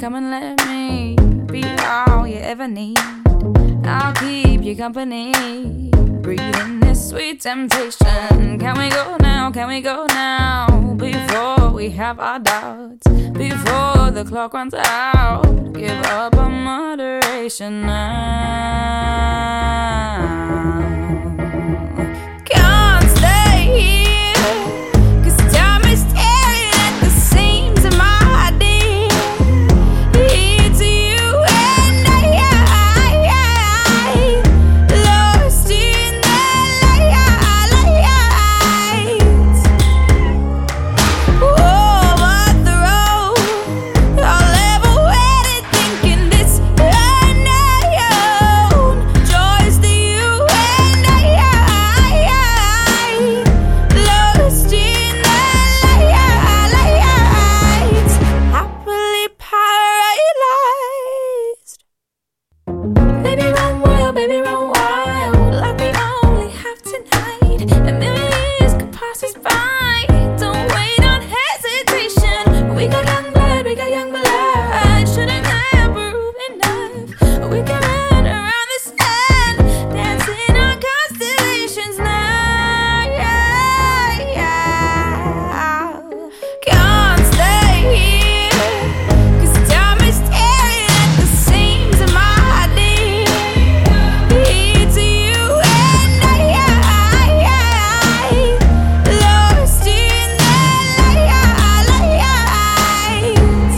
come and let me be all you ever need. I'll keep you company, breathing this sweet temptation. Can we go now, can we go now? Before we have our doubts, before the clock runs out. Give up on moderation now. Can't stay here, 'cause time is tearing at the seams of my idea. It's you and I, lost in the lights. Over the road, I'll never wait it, thinking this unknown. Joys to you and I, lost in the lights, happily paralyzed. Baby run wild, baby run wild, like we only have tonight. A million years could pass us by. Don't wait on hesitation. We got young blood, we got young blood. Shouldn't have prove enough. We can run around the sun, dancing on constellations now. Can't stay here, 'cause time is tearing at the seams of my idea. It's you and I, lost in the lights.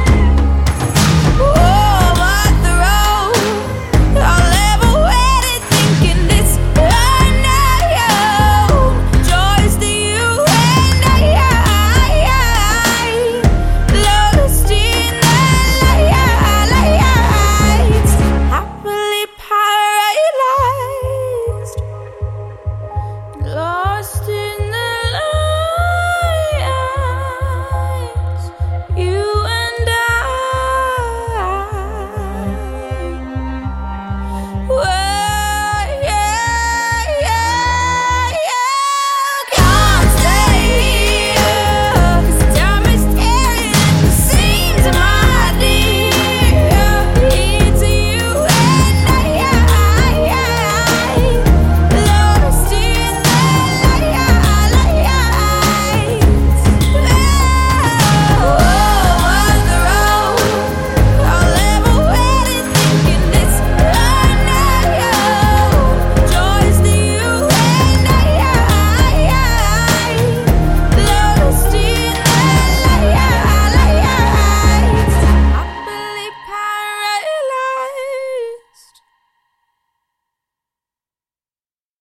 Over the road, I'll never wait it, thinking this unknown. Joys to you and I, lost in the lights, happily paralyzed, lost in